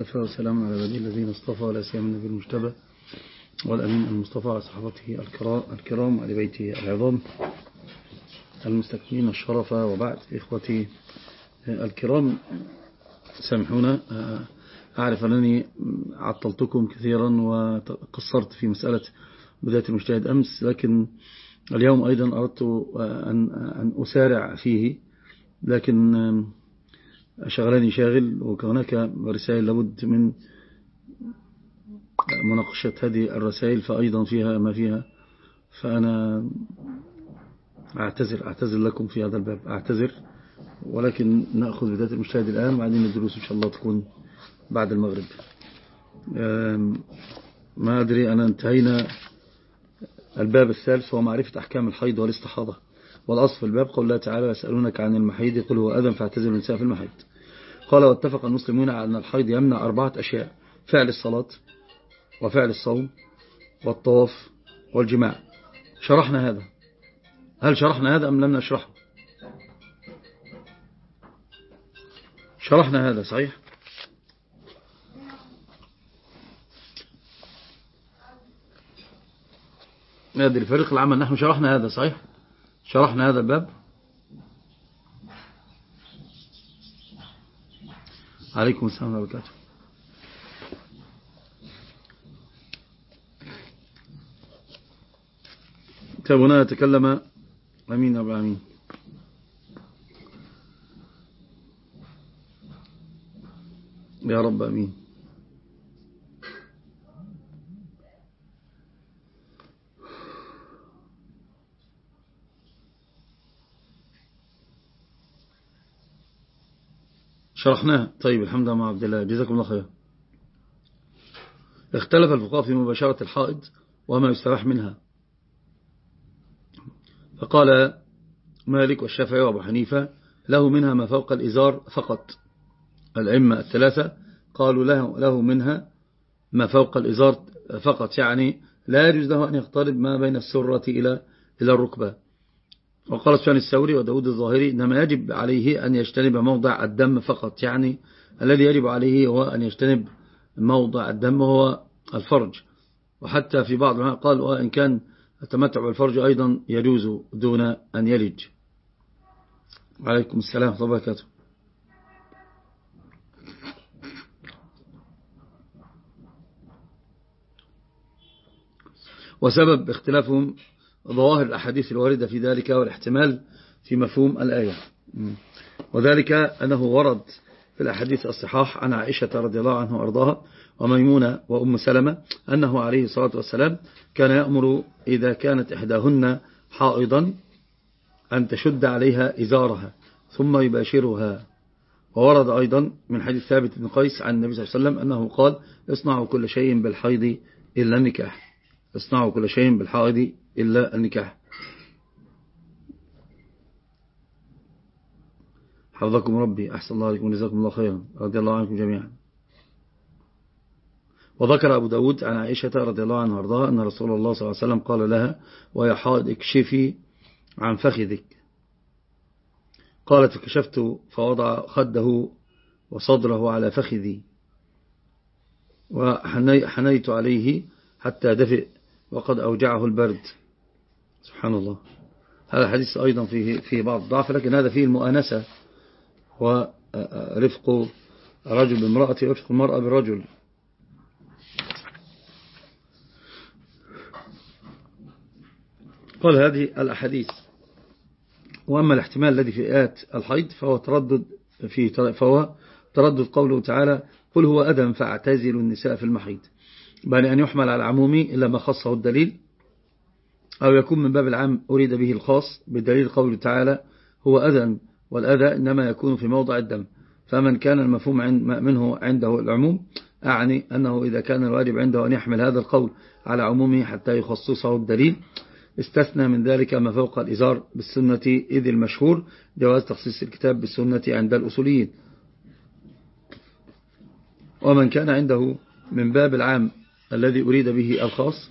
وكفى وسلام على عباده الذين اصطفى ولا سيما النبي المجتبى والأمين المصطفى على صحابته الكرام وآل بيته العظام المستكملين الشرف. وبعد إخوتي الكرام، سامحونا، أعرف أنني عطلتكم كثيرا وقصرت في مسألة بداية المجتهد أمس، لكن اليوم أيضا أردت أن أسارع فيه، لكن شغلني شاغل، وهناك رسائل لابد من مناقشة هذه الرسائل، فأيضا فيها ما فيها، فأنا أعتذر لكم في هذا الباب، أعتذر، ولكن نأخذ بداية المجتهد الآن، وبعدين الدروس إن شاء الله تكون بعد المغرب. ما أدري، أنا انتهينا الباب الثالث، هو معرفة أحكام الحيض والاستحاضة. والأصل في الباب قول الله تعالى: يسألونك عن المحيض قل هو أذى فاعتزلوا النساء في المحيض. قال: واتفق المسلمون على أن الحيض يمنع 4 أشياء: فعل الصلاة، وفعل الصوم، والطواف، والجماع. شرحنا هذا. هل شرحنا هذا أم لم نشرحه؟ شرحنا هذا صحيح؟ ما أدري، فريق العمل، نحن شرحنا هذا صحيح؟ شرحنا هذا الباب. عليكم السلام ورحمة الله وبركاته. كابونا يتكلم. أمين يا رب العالمين. يا رب أمين. شرحناه. طيب، الحمد لله مع عبد الله، جزاكم الله خير. اختلف الفقهاء في مباشرة الحائض وما يستباح منها، فقال مالك والشافعي وابو حنيفة: له منها ما فوق الإزار فقط. الأئمة الثلاثة قالوا له منها ما فوق الإزار فقط، يعني لا يجوز له أن يقترب ما بين السرة إلى الركبة. وقال سفيان الثوري وداود الظاهري: إنما يجب عليه أن يجتنب موضع الدم فقط، يعني الذي يجب عليه هو أن يجتنب موضع الدم هو الفرج. وحتى في بعض العلماء قال: وإن كان التمتع بالفرج أيضا يجوز دون أن يلج. عليكم السلام ورحمة الله وبركاته. وسبب اختلافهم ظواهر الأحاديث الواردة في ذلك والاحتمال في مفهوم الآية، وذلك أنه ورد في الأحاديث الصحاح عن عائشة رضي الله عنها وأرضاها وميمونة وأم سلمة أنه عليه الصلاة والسلام كان يأمر إذا كانت إحداهن حائضا أن تشد عليها إزارها ثم يباشرها. وورد أيضا من حديث ثابت بن قيس عن النبي صلى الله عليه وسلم أنه قال: اصنعوا كل شيء بالحيض إلا النكاح. اصنعوا كل شيء بالحائض إلا النكاح. حفظكم ربي، أحسن الله عليكم، جزاكم الله خيرا، رضي الله عنكم جميعا. وذكر أبو داود عن عائشة رضي الله عنها وارضاها أن رسول الله صلى الله عليه وسلم قال لها: ويا حائض اكشفي عن فخذك. قالت: فكشفت فوضع خده وصدره على فخذي وحنيت عليه حتى دفئ وقد أوجعه البرد. سبحان الله. هذا الحديث أيضا فيه بعض الضعف، لكن هذا فيه المؤانسة ورفق رجل بامرأة ورفق المرأة بالرجل. قال: هذه الأحاديث. وأما الاحتمال الذي في آيات الحيض فهو تردد قوله تعالى: قل هو أذى فاعتزلوا النساء في المحيض، بأن أن يحمل على العموم إلا ما خصه الدليل، أو يكون من باب العام أريد به الخاص بالدليل قوله تعالى: هو أذى، والأذى إنما يكون في موضع الدم. فمن كان المفهوم منه عنده العموم، أعني أنه إذا كان الواجب عنده أن يحمل هذا القول على عمومه حتى يخصصه الدليل، استثنى من ذلك ما فوق الإزار بالسنة، إذ المشهور جواز تخصيص الكتاب بالسنة عند الأصوليين. ومن كان عنده من باب العام الذي أريد به الخاص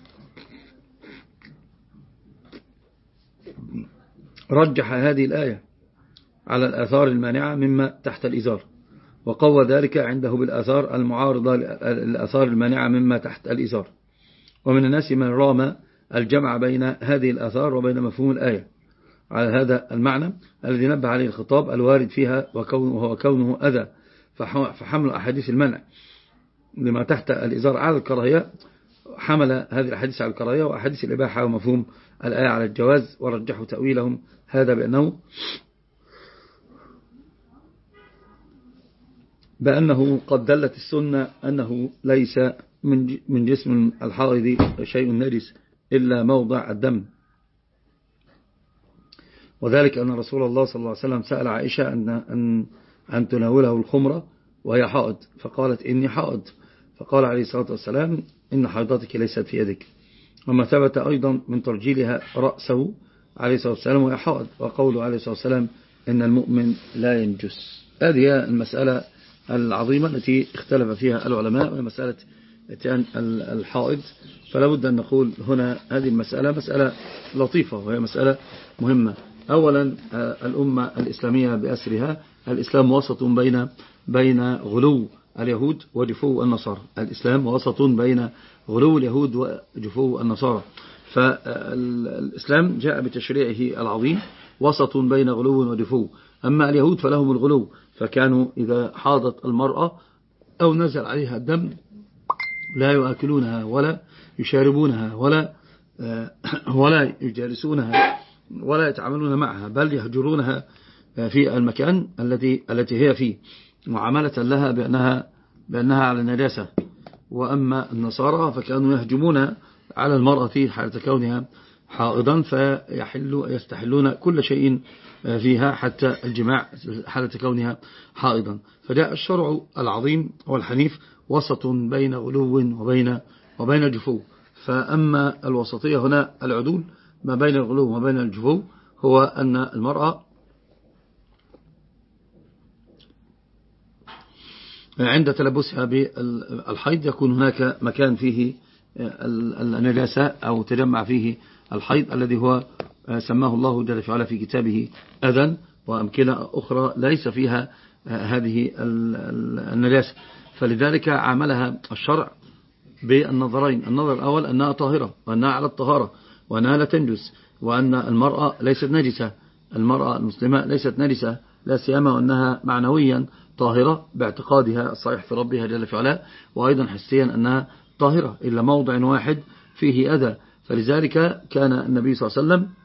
رجح هذه الآية على الآثار المانعة مما تحت الإزار، وقوى ذلك عنده بالآثار المعارضة للآثار المانعة مما تحت الإزار. ومن الناس من رام الجمع بين هذه الآثار وبين مفهوم الآية على هذا المعنى الذي نبه عليه الخطاب الوارد فيها وهو كونه أذى، فحمل أحاديث المنع لما تحت الإزار على الكراهية، حمل هذه الأحاديث على الكراهية وأحاديث الإباحة ومفهوم الآية على الجواز، ورجحوا تأويلهم هذا بأنه قد دلت السنة أنه ليس من جسم الحائض شيء نجس إلا موضع الدم، وذلك أن رسول الله صلى الله عليه وسلم سأل عائشة أن تناوله الخمرة وهي حائض، فقالت إني حائض، فقال عليه الصلاة والسلام إن حيضتك ليست في يدك. وما ثبت أيضا من ترجيلها رأسه عليه الصلاة والسلام وهي حائض، وقوله عليه الصلاة والسلام إن المؤمن لا ينجس. هذه المسألة العظيمة التي اختلف فيها العلماء، وهي مسألة اتيان الحائض. فلا بد أن نقول هنا هذه المسألة مسألة لطيفة وهي مسألة مهمة. أولا الأمة الإسلامية بأسرها، الإسلام وسط بين غلو اليهود وجفو النصارى. الإسلام وسط بين غلو اليهود وجفو النصارى، فالإسلام جاء بتشريعه العظيم وسط بين غلو وجفو. أما اليهود فلهم الغلو، فكانوا إذا حاضت المرأة أو نزل عليها الدم لا يؤكلونها ولا يشاربونها ولا يجالسونها ولا يتعاملون معها، بل يهجرونها في المكان التي هي فيه، معاملة لها بأنها على النجاسة. وأما النصارى فكانوا يهجمون على المرأة في حالة كونها حائضا، فيستحلون كل شيء فيها حتى الجماع حالة كونها حائضا. فجاء الشرع العظيم والحنيف وسط بين غلو وبين جفو. فأما الوسطية هنا العدول ما بين الغلو وما بين الجفو، هو أن المرأة عند تلبسها بالحيض يكون هناك مكان فيه النجاسة أو تجمع فيه الحيض الذي هو سماه الله جل وعلا في كتابه أذى، وأمكنة أخرى ليس فيها هذه النجاسة. فلذلك عاملها الشرع بالنظرين: النظر الأول أنها طاهرة وأنها على الطهارة وأنها لا تنجس، وأن المرأة ليست نجسة، المرأة المسلمة ليست نجسة، لا سيما وأنها معنويا طاهرة باعتقادها الصحيح في ربها جل وعلا، وأيضا حسيا أنها طاهرة إلا موضع واحد فيه أذى. فلذلك كان النبي صلى الله عليه وسلم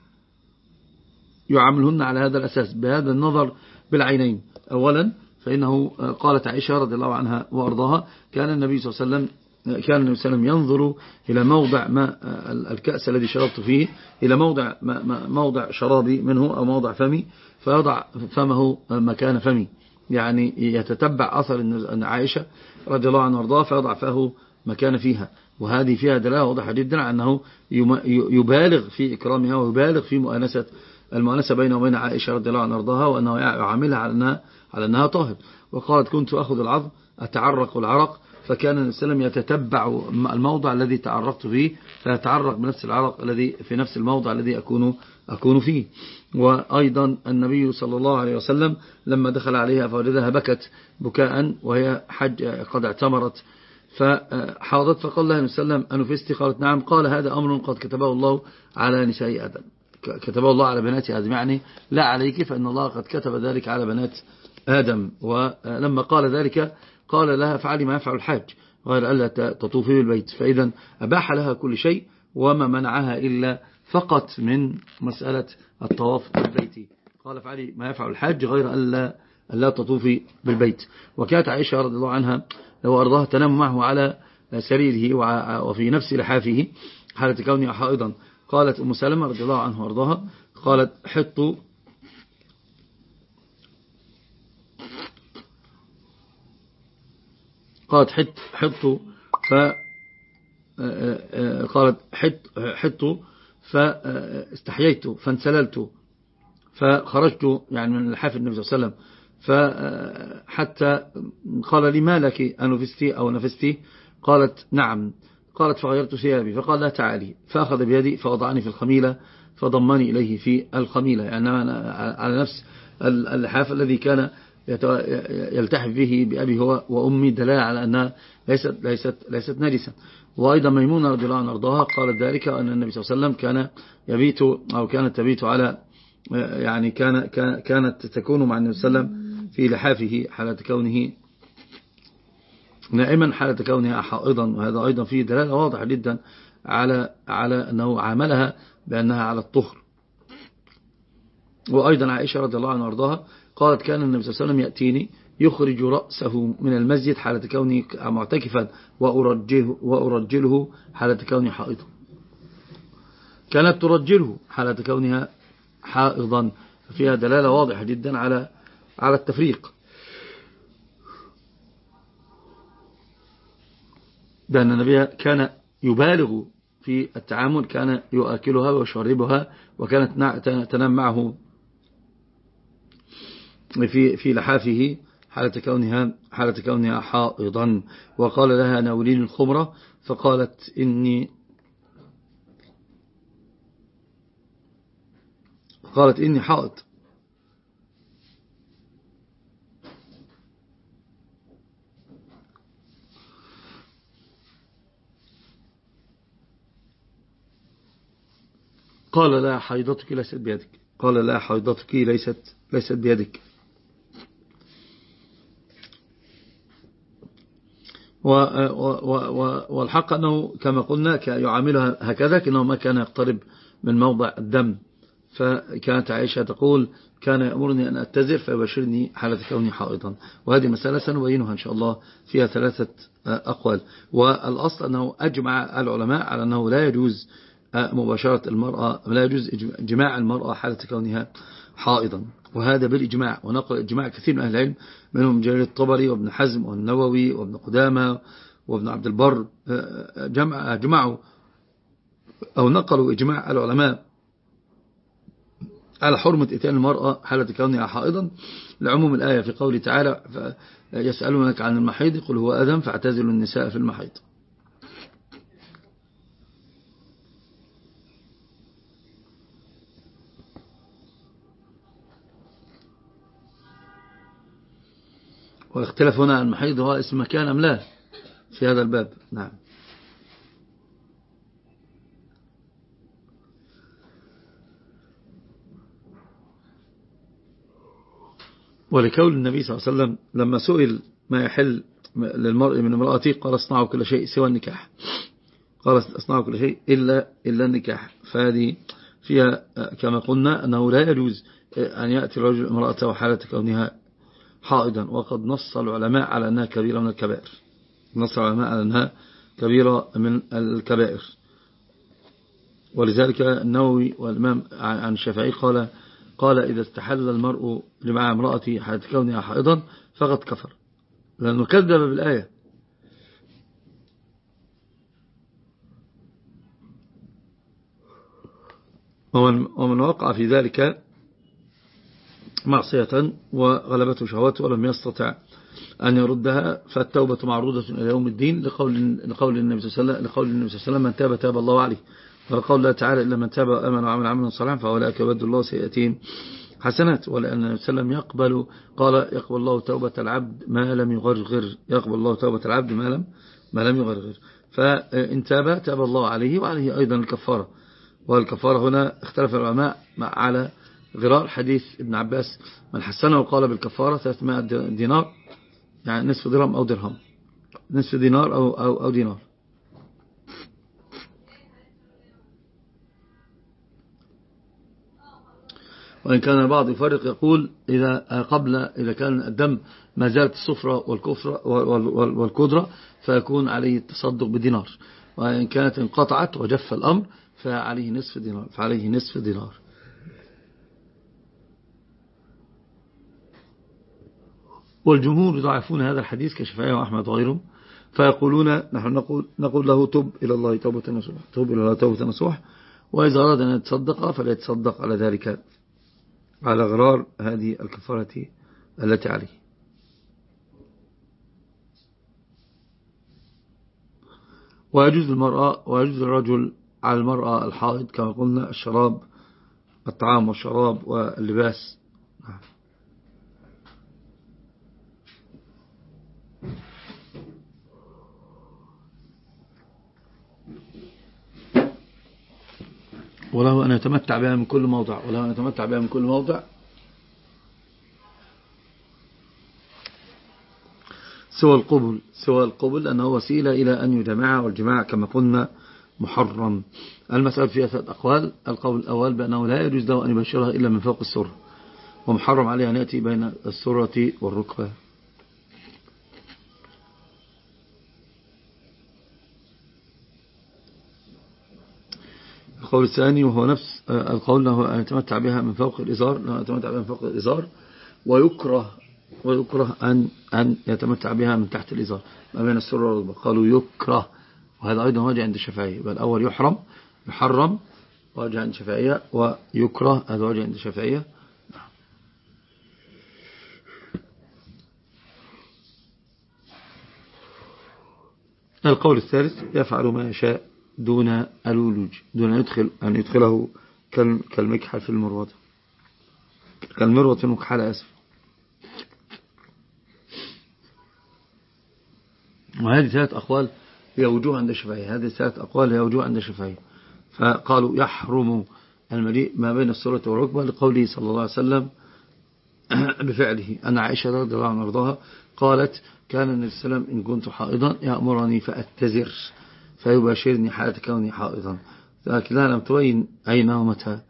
يعاملهن على هذا الأساس بهذا النظر بالعينين. أولا فإنه قالت عائشة رضي الله عنها وأرضاها كان النبي صلى الله عليه وسلم ينظر إلى موضع ما الكأس الذي شربت فيه، إلى موضع شرابي منه أو موضع فمي، فيضع فمه مكان فمي، يعني يتتبع أثر عائشة رضي الله عنها وأرضاها فيضع فاه مكان فيها. وهذه فيها دلالة واضحة جدا على أنه يبالغ في إكرامها ويبالغ في المؤانسة بينه وبين عائشة رضي الله عنها وأرضاها، وأنه يعاملها على أنها طاهر. وقالت كنت أخذ العظم أتعرق العرق، فكان السلام يتتبع الموضع الذي تعرقت فيه فيتعرق بنفس العرق الذي في نفس الموضع الذي أكون فيه. وأيضا النبي صلى الله عليه وسلم لما دخل عليها فوجدها بكت بكاء وهي قد اعتمرت فحاضت، فقال لها النبي أنفستي؟ قالت نعم. قال هذا أمر قد كتبه الله على نساء آدم، كتبه الله على بنات آدم، يعني لا عليك، فإن الله قد كتب ذلك على بنات آدم. ولما قال ذلك قال لها فعلي ما يفعل الحاج غير ألا تطوفي بالبيت، فإذا أباح لها كل شيء وما منعها إلا فقط من مسألة الطواف بالبيت. قال فعلي ما يفعل الحاج غير ألا تطوفي بالبيت. وكانت عائشة رضي الله عنها لو أرضاها تنام معه على سريره وفي نفس لحافه حالة كونها حائضا. قالت أم سلمة رضي الله عنها وأرضاها قالت حطوا فاستحييت فانسللت فخرجت يعني من لحاف النبي صلى الله عليه وسلم، فحتى قال لي ما لك أنفستي أو نفستي؟ قالت نعم. قالت فغيرت ثيابي، فقال لا تعالي، فأخذ بيدي فوضعني في الخميلة فضمني إليه في الخميلة، يعني على نفس اللحاف الذي كان يلتحف به بأبي هو وأمي دلالة على أنها ليست نجسا. وأيضا ميمونة رضي الله عنها أرضاها قالت ذلك أن النبي صلى الله عليه وسلم كان يبيت أو كانت تبيت على يعني كانت تكون مع النبي صلى الله عليه وسلم في لحافه حالة كونه نائما حالة كونها حائضا. وهذا أيضا فيه دلالة واضحة جدا على أنه عاملها بأنها على الطهر. وأيضا عائشة رضي الله عنها وارضاها قالت كان النبي صلى الله عليه وسلم يأتيني يخرج رأسه من المسجد حالة كونه معتكفا وأرجله حالة كونه حائضا. كانت ترجله حالة كونها حائضا، فيها دلالة واضحة جدا على التفريق، بأن النبي كان يبالغ في التعامل، كان يؤكلها ويشربها، وكانت تنام معه في لحافه حالة كونها حائضا. وقال لها ناولين الخمرة فقالت إني حائض. قال لا حيضتك ليست بيدك، قال لا حيضتك ليست بيدك. والحق أنه كما قلنا يعاملها هكذا، كأنه ما كان يقترب من موضع الدم. فكانت عائشة تقول كان يأمرني أن أتزر فيبشرني حالة كوني حائضا. وهذه مسألة سنبينها إن شاء الله، فيها 3 أقوال. والأصل أنه أجمع العلماء على أنه لا يجوز مباشرة المرأة، لا يجوز جماع المرأة حالة كونها حائضا، وهذا بالإجماع. ونقل إجماع كثير من أهل العلم، منهم جرير الطبري وابن حزم والنووي وابن قدامة وابن عبد البر، جمعوا أو نقلوا إجماع العلماء على حرمة إتيان المرأة حالة كونها حائضا، لعموم الآية في قوله تعالى يسألونك عن المحيض قل هو أذى فاعتزلوا النساء في المحيض. والاختلاف هنا عن المحيض هو اسم مكان أم لا في هذا الباب. نعم. ولكون النبي صلى الله عليه وسلم لما سئل ما يحل للمرء من امرأته قال اصنعوا كل شيء سوى النكاح، قال اصنعوا كل شيء إلا النكاح. فهذه فيها كما قلنا أنه لا يجوز أن يأتي الرجل امرأته حالة كونها حائضا. وقد نص العلماء على أنها كبيرة من الكبائر، نص العلماء على أنها كبيرة من الكبائر. ولذلك النووي والإمام عن الشافعي قال إذا استحل المرء لمع امرأته حالة كونها حائضا فقد كفر، لأنه كذب بالآية. ومن وقع في ذلك معصية وغلبته شهوته ولم يستطع أن يردها فالتوبة معروضة إلى يوم الدين، لقول النبي صلى الله عليه وسلم من تاب تاب الله عليه، وقول الله تعالى إلا من تاب وآمن وعمل عملا صالحا فأولئك يبدل الله سيئاتهم حسنات. ولأن النبي صلى الله عليه وسلم يقبل الله توبة العبد ما لم يغرغر، يقبل الله توبة العبد ما لم يغرغر. فإن تاب تاب الله عليه، وعليه أيضا الكفارة. والكفارة هنا اختلف العلماء على غرار حديث ابن عباس من حسنه وقال بالكفارة 300 دينار، يعني نصف درهم أو درهم، نصف دينار أو دينار. وإن كان البعض يفرق يقول إذا كان الدم ما زالت الصفرة والكدرة فيكون عليه التصدق بدينار، وإن كانت انقطعت وجف الأمر فعليه نصف دينار. والجمهور يضعفون هذا الحديث كشفعي وأحمد وغيرهم، فيقولون نحن نقول له تب إلى الله توبة نصوح، تب إلى الله توبة نصوح، وإذا أراد أن يتصدق فلا يتصدق على ذلك، على غرار هذه الكفارة التي عليه. ويجوز الرجل على المرأة الحائض كما قلنا الطعام والشراب واللباس. وله أن يتمتع بها من كل موضع، وله أن يتمتع بها من كل موضع سوى القبل أنه وسيلة إلى أن يجمع، والجماع كما قلنا محرم. المسألة فيها 3 أقوال. القول الأول بأنه لا يجوز له أن يبشرها إلا من فوق السرة، ومحرم عليه أن يأتي بين السرة والركبة. القول الثاني وهو نفس القول أنه أن يتمتع بها من فوق الإزار، ويكره أن يتمتع بها من تحت الإزار ما بين السرة والركبة. قالوا يكره، وهذا أيضا وجه عند الشافعية. يبقى الأول يحرم وجه عند الشافعية، ويكره هذا وجه عند الشافعية. القول الثالث يفعل ما يشاء دون الولوج، دون أن يدخله كالمكحل في المروة، كالمروة في المكحل وهذه 3 أقوال هي وجوه عند الشافعية. فقالوا يحرم المجيء ما بين السرة والركبة لقوله صلى الله عليه وسلم بفعله. أن عائشة رضي الله عنها وارضاها قالت كان النبي صلى الله عليه وسلم إن كنت حائضا يأمرني فأتزر فيباشرني حالة كوني حائضا، لكنها لم تبين أين ومتى.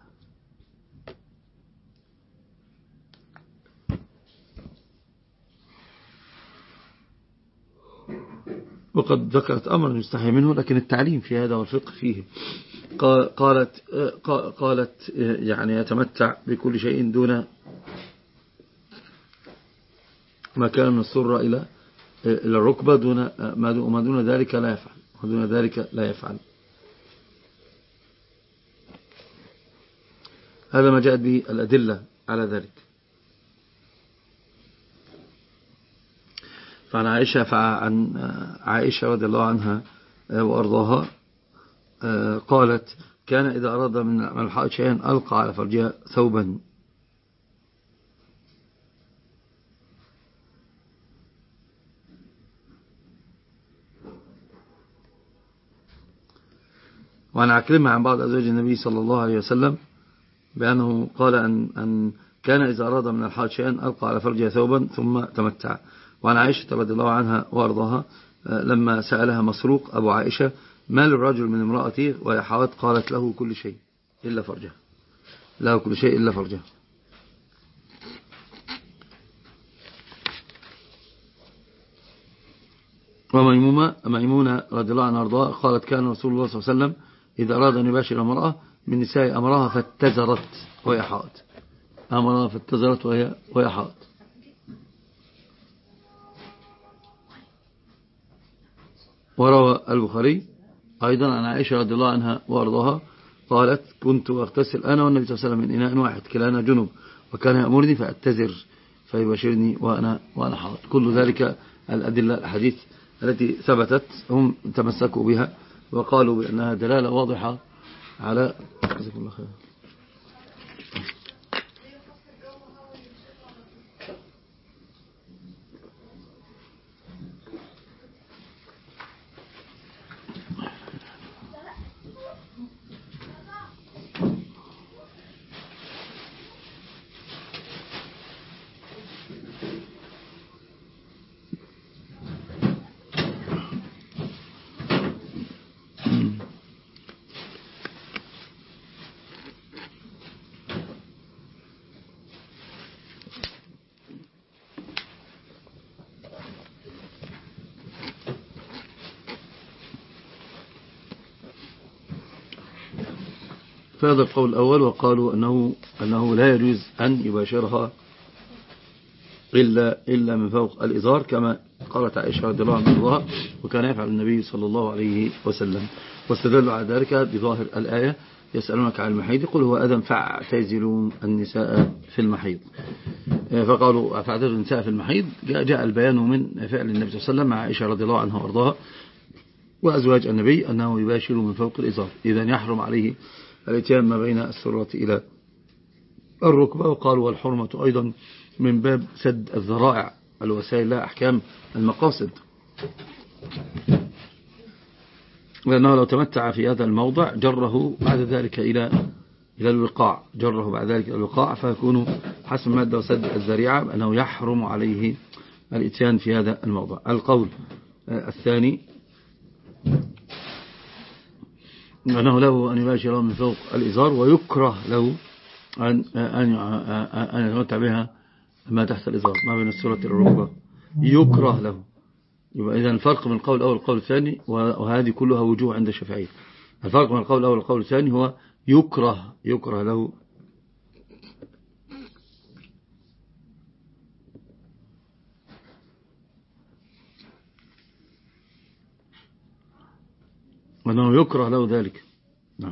وقد ذكرت أمر يستحي منه، لكن التعليم في هذا والفقه فيه. قالت يعني يتمتع بكل شيء دون ما كان من السرة إلى الركبة، وما دون ذلك لا يفعل. هذا ما جاءت به الأدلة على ذلك. فعن عائشة رضي الله عنها وأرضاها قالت كان إذا أراد من الحائط شيئا ألقى على فرجها ثوبا. وعن عكرمة عن بعض أزواج النبي صلى الله عليه وسلم بأنه قال أن كان إذا أراد من الحائط شيئا ألقى على فرجها ثوبا ثم تمتع. وعن عائشة رضي الله عنها وأرضاها لما سألها مسروق أبو عائشة ما للرجل من امرأته وهي حائض قالت له كل شيء إلا فرجها. وميمونة رضي الله عنها وأرضاها قالت كان رسول الله صلى الله عليه وسلم إذا أراد أن يباشر امرأة من نساء أمرها فاتزرت وهي حائض. وروى البخاري أيضا عن عائشة رضي الله عنها وأرضاها قالت كنت أغتسل أنا والنبي صلى الله عليه وسلم من إناء واحد كلانا جنب، وكان يأمرني فأتزر فيباشرني وأنا حائض. كل ذلك الأدلة الحديث التي ثبتت هم تمسكوا بها وقالوا بأنها دلالة واضحة على جزاكم الله خير. فهذا القول الأول. وقالوا أنه لا يجوز أن يباشرها إلا من فوق الإزار كما قالت عائشة رضي الله عنها وكان يفعل النبي صلى الله عليه وسلم. واستدلوا على ذلك بظاهر الآية يسألونك عن المحيض قل هو أذى فاعتزلوا النساء في المحيض. فقالوا فاعتزلوا النساء في المحيض. جاء البيان من فعل النبي صلى الله عليه وسلم مع عائشة رضي الله عنها وارضاها وأزواج النبي أنه يباشر من فوق الإزار، إذن يحرم عليه الاتيان ما بين السرة إلى الركبة. وقالوا والحرمة أيضا من باب سد الذرائع، الوسائل لها أحكام المقاصد، لأنه لو تمتع في هذا الموضع جره بعد ذلك إلى الوقاع، جره بعد ذلك إلى الوقاع، فيكون حسب مادة وسد الذريعة بأنه يحرم عليه الإتيان في هذا الموضع. القول الثاني أنه له أن يباشر من فوق الإزار، ويكره له أن يتمتع بها ما تحت الإزار ما بين السرة الركبة، يكره له. يبقى إذن الفرق من القول الأول والقول الثاني، وهذه كلها وجوه عند الشافعية. الفرق من القول الأول والقول الثاني هو يكره له وأنه يكره له ذلك. نعم.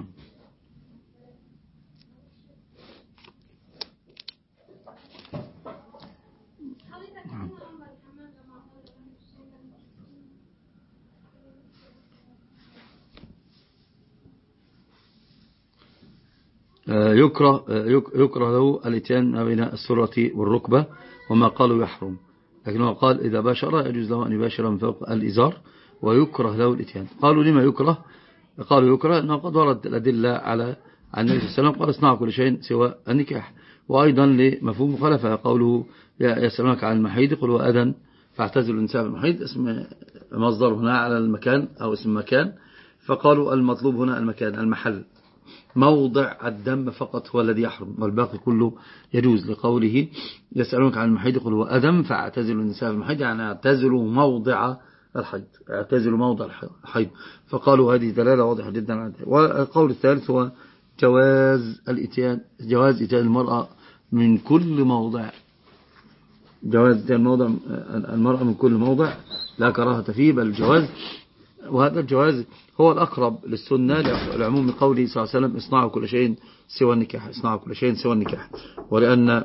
يكره له الاتيان ما بين السرة والركبة، وما قالوا يحرم، لكنه قال إذا باشر يجوز له أن يباشر من فوق الإزار، ويكره له الاتيان. قالوا لما يكره؟ قالوا يكره أنه قد ورد الأدلة على عن النبي صلى الله عليه وسلم قال اصنعوا كل شيء سوى النكاح. وأيضا لمفهوم مخالفة قوله يسألونك عن المحيض قل هو أذى فاعتزلوا النساء في المحيض، اسم مصدر هنا على المكان أو اسم مكان، فقالوا المطلوب هنا المكان المحل، موضع الدم فقط هو الذي يحرم والباقي كله يجوز، لقوله يسألونك عن المحيض قل هو أذى فاعتزلوا النساء في المحيض، يعني اعتزلوا موضع الحيض، اعتزلوا موضع الحيض. فقالوا هذه دلالة واضحة جدا على ذلك. والقول الثالث هو جواز إتيان المرأة من كل موضع، جواز إتيان المرأة من كل موضع لا كراهة فيه بل جواز. وهذا الجواز هو الأقرب للسنة لعموم قوله صلى الله عليه وسلم اصنعوا كل شيء سوى النكاح، اصنعوا كل شيء سوى النكاح. ولأن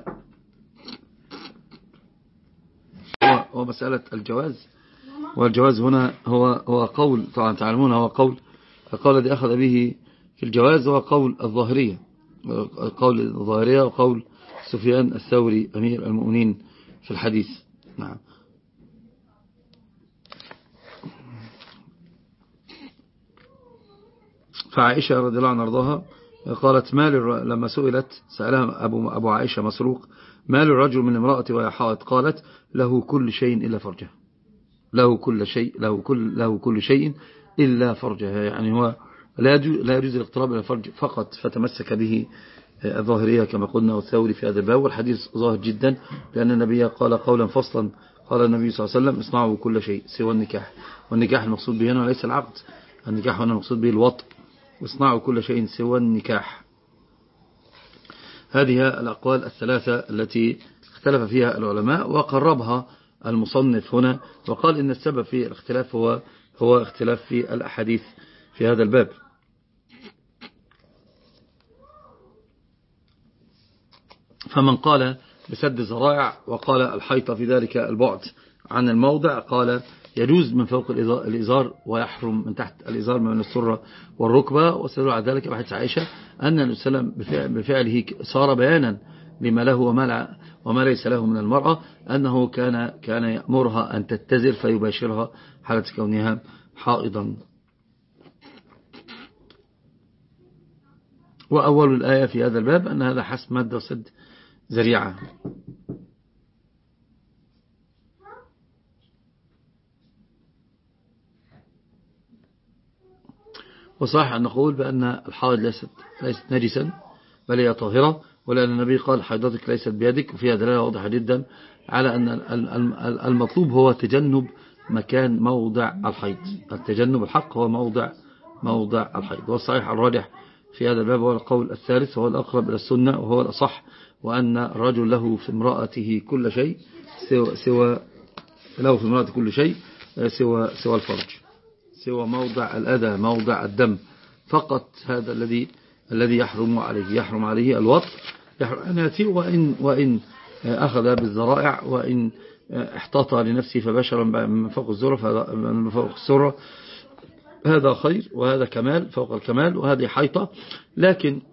هو مسألة الجواز، والجواز هنا هو قول، طبعا تعلمون هو القول الذي أخذ به في الجواز هو قول الظاهرية، وقول سفيان الثوري أمير المؤمنين في الحديث. نعم. فعائشة رضي الله عنها وارضاها قالت لما سألها أبو عائشة مسروق مال الرجل من امرأة وهي حائض؟ قالت له كل شيء إلا فرجها، له كل شيء إلا فرجها، يعني هو لا يجوز الاقتراب إلى الفرج فقط، فتمسك به الظاهرية كما قلنا والثوري في هذا الباب. والحديث ظاهر جدا لأن النبي قال قولا فصلا، قال النبي صلى الله عليه وسلم اصنعوا كل شيء سوى النكاح، والنكاح المقصود به هنا وليس العقد، النكاح هنا المقصود به الوطء، واصنعوا كل شيء سوى النكاح. هذه الأقوال الثلاثة التي اختلف فيها العلماء وقربها المصنف هنا، وقال إن السبب في الاختلاف هو اختلاف في الأحاديث في هذا الباب. فمن قال بسد الذرائع وقال الحيطة في ذلك البعد عن الموضع قال يجوز من فوق الإزار ويحرم من تحت الإزار من السرة والركبة. واستدلوا على ذلك بحديث عائشة أن النبي صلى الله عليه وسلم بفعله صار بيانا لما له وما ليس له من المرأة، أنه كان يأمرها أن تتزر فيباشرها حالة كونها حائضا. وأول الآية في هذا الباب أن هذا حسب مادة وسد ذريعة. وصح أن نقول بأن الحائض ليست نجسا بل هي طاهرة، ولأن النبي قال حيضتك ليست بيدك، وفيها دلالة واضحة جدا على أن المطلوب هو تجنب مكان موضع الحيض، التجنب الحق هو موضع الحيض. والصحيح الراجح في هذا الباب هو القول الثالث، وهو الأقرب إلى السنة وهو الأصح، وأن الرجل له في امرأته كل شيء سوى الفرج، سوى موضع الأذى موضع الدم فقط، هذا الذي يحرم عليه الوطء، وإن أخذ بالذرائع، وإن احتاط لنفسه فبشر من فوق السرة هذا خير، وهذا كمال فوق الكمال، وهذه حيطة. لكن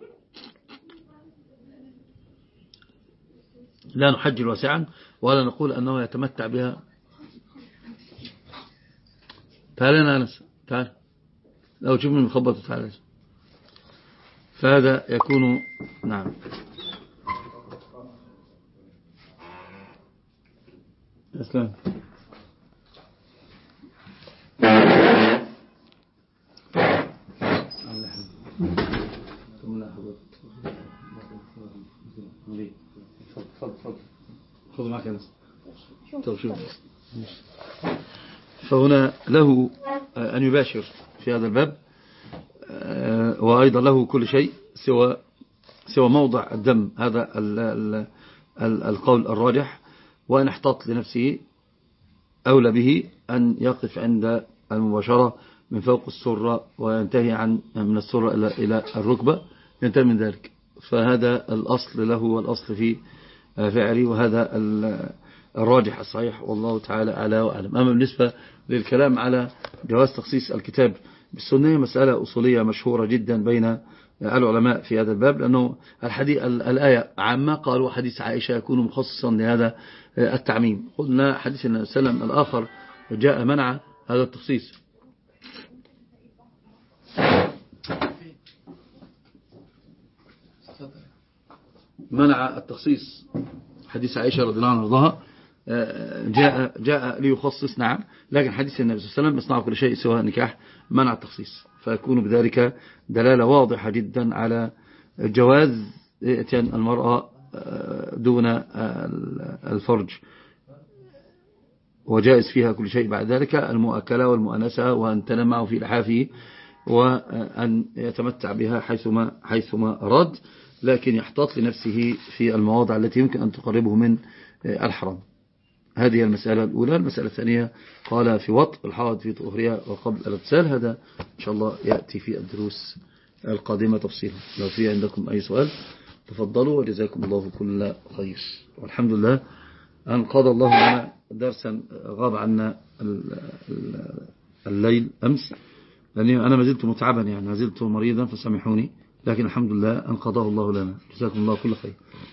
لا نحجل واسعا ولا نقول أنه يتمتع بها. تعال أنا أنس، تعال لو تشوف من مخبط تعال. فهذا يكون نعم. أسلام خذ معك أنس. فهنا له أن يباشر في هذا الباب، وأيضا له كل شيء سوى موضع الدم. هذا القول الراجح، وأن احتاط لنفسه أولى به أن يقف عند المباشرة من فوق السرة وينتهي من السرة إلى الركبة، ينتهي من ذلك. فهذا الأصل له والأصل في فعله، وهذا الراجح الصحيح، والله تعالى أعلى وأعلم. أما بالنسبة للكلام على جواز تخصيص الكتاب بالسنة، مسألة أصولية مشهورة جدا بين العلماء في هذا الباب، لأنه الآية عامة، قالوا حديث عائشة يكون مخصصا لهذا التعميم. قلنا حديث النبي صلى الله عليه وسلم الآخر جاء منع هذا التخصيص. منع التخصيص حديث عائشة رضي الله عنها وارضاها، جاء ليخصص، نعم، لكن حديث النبي صلى الله عليه وسلم يصنع كل شيء سوى نكاح منع التخصيص، فيكون بذلك دلالة واضحة جدا على جواز اتيان المرأة دون الفرج، وجائز فيها كل شيء بعد ذلك، المؤكلة والمؤنسة، وأن تنام معه في لحافه، وأن يتمتع بها حيثما أراد، لكن يحتاط لنفسه في المواضع التي يمكن أن تقربه من الحرام. هذه المسألة الأولى. المسألة الثانية قال في وطء الحائض في طهرها وقبل الاغتسال. هذا إن شاء الله يأتي في الدروس القادمة تفصيلا. لو في عندكم أي سؤال تفضلوا، وجزاكم الله كل خير. والحمد لله أن قضى الله لنا درسا غاب عنا الليل أمس، لأني أنا ما زلت متعبا، يعني ما زلت مريضا فسامحوني، لكن الحمد لله أن قضاه الله لنا. جزاكم الله كل خير.